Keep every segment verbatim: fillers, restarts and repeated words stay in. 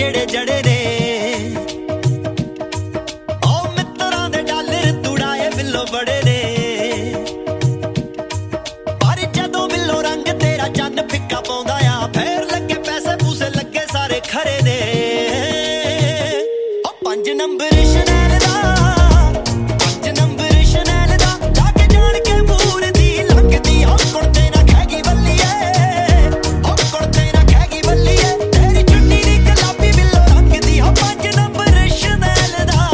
ਜਿਹੜੇ ਜੜੇ ਨੇ ਉਹ ਮਿੱਤਰਾਂ ਦੇ ਡਾਲਰ ਤੁੜਾਏ ਬਿੱਲੋ ਬੜੇ ਨੇ ਪਰ ਜਦੋਂ ਬਿੱਲੋ ਰੰਗ ਤੇਰਾ ਚੰਨ ਫਿੱਕਾ ਪਾਉਂਦਾ ਆ ਫੇਰ ਲੱਗੇ ਪੈਸੇ ਪੂਸੇ ਲੱਗੇ ਸਾਰੇ ਖਰੇ ਨੇ ਉਹ ਪੰਜ ਨੰਬਰ ਸ਼ਨੈਲ ਦਾ ਪੰਜ ਨੰਬਰ ਸ਼ਨੈਲ ਦਾ ਲਾ ਕੇ ਜਾਣ ਕੇ ਮੂਰ ਦੀ ਲੰਘਦੀ ਉਹ ਕੁੜਤੇ ਨਾ ਖੈਗੀ ਬੱਲੀਏ ਉਹ ਕੁੜਤੇ ਨਾ ਖੈਗੀ ਬੱਲੀਏ ਤੇਰੀ ਚੁੰਨੀ ਦੀ ਗੁਲਾਬੀ ਬਿੱਲੋ ਰੰਗ ਦੀ ਉਹ ਪੰਜ ਨੰਬਰ ਸ਼ਨੈਲ ਦਾ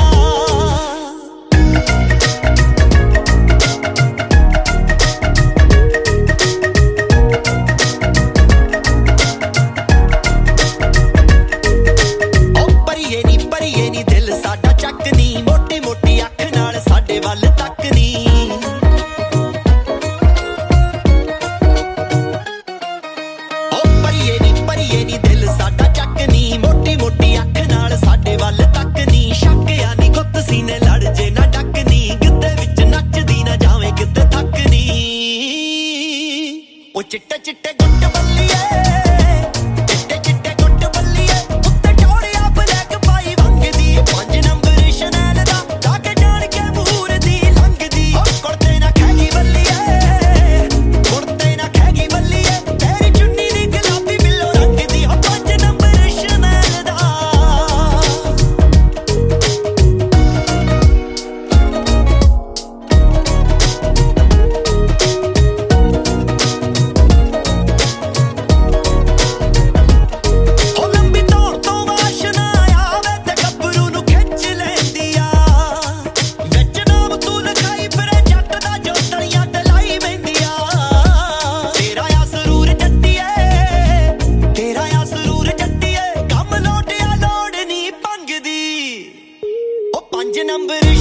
ਉਹ ਪਰੀਏ ਨੀ ਪਰੀਏ ਨੀ ਦਿਲ ਸਾਡਾ ਚੱਕ ਨੀ ਮੋਟੀ ਮੋਟੀ ਅੱਖ ਨਾਲ ਸਾਡੇ ਵੱਲ ਤੱਕ ਨੀ ਉਹ ਪਰੀਏ ਨੀ ਪਰੀਏ ਨੀ ਦਿਲ ਸਾਡਾ ਚੱਕ ਨੀ ਮੋਟੀ ਮੋਟੀ ਅੱਖ ਨਾਲ ਸਾਡੇ ਵੱਲ ਤੱਕ ਨੀ ਸ਼ੱਕ ਆ ਨੀ ਗੁੱਤ ਸੀਨੇ ਲੜ ਜੇ ਨਾ ਡੱਕ ਨੀ ਗਿੱਧੇ ਵਿੱਚ ਨੱਚਦੀ ਨਾ ਜਾਵੇਂ ਕਿਤੇ ਥੱਕ ਨੀ ਉਹ ਚਿੱਟੇ ਚਿੱਟੇ ਗੁੱਟ ਬੱਲੀਏ ਚਿੱਟੇ ਚਿੱਟੇ ਗੁੱਟ ਬੱਲੀਏ ਉੱਤੇ ਟੋੜਿਆ ਬਲੈਕ ਪਾਈ ਵੰਗਦੀ ਪੰਜ ਨੰਬਰ ਸ਼ਨੈਲ ਦਾ ਲਾ ਕੇ ਜਾਣ ਕੇ ਮੂਰ ਦੀ ਲੰਘਦੀ ਉਹ ਕੁੜਤੇ ਨਾ ਖੈਗੀ ਬੱਲੀਏ ਕੁੜਤੇ ਨਾ ਖੈਗੀ ਬੱਲੀਏ ਤੇਰੀ ਚੁੰਨੀ ਦੀ ਗੁਲਾਬੀ ਬਿੱਲੋ ਰੰਗ ਦੀ ਉਹ ਪੰਜ ਨੰਬਰ ਸ਼ਨੈਲ ਦਾ ਉਹ ਲੰਬੀ ਧੌਣ ਤੋਂ ਵਾਸ਼ਨਾ ਆਵੇ ਤੇ ਗੱਭਰੂ ਨੂੰ ਖਿੱਚ ਲੈਂਦੀ ਆ ਵਿੱਚ ਨਾਮ ਤੂੰ ਲਿਖਾਈ ਫਿਰੇ ਜੱਟ ਦਾ ਜੋ ਤਲੀਆਂ ਤੇ ਲਾਈ ਬਹਿੰਦੀ ਆ ਤੇਰਾ ਆ ਸਰੂਰ ਜੱਟੀਏ ਤੇਰਾ ਆ ਸਰੂਰ ਜੱਟੀਏ ਕੰਮ ਲੋਟਿਆ ਲੋੜ ਨੀ ਭੰਗਦੀ ਉਹ ਪੰਜ ਨੰਬਰ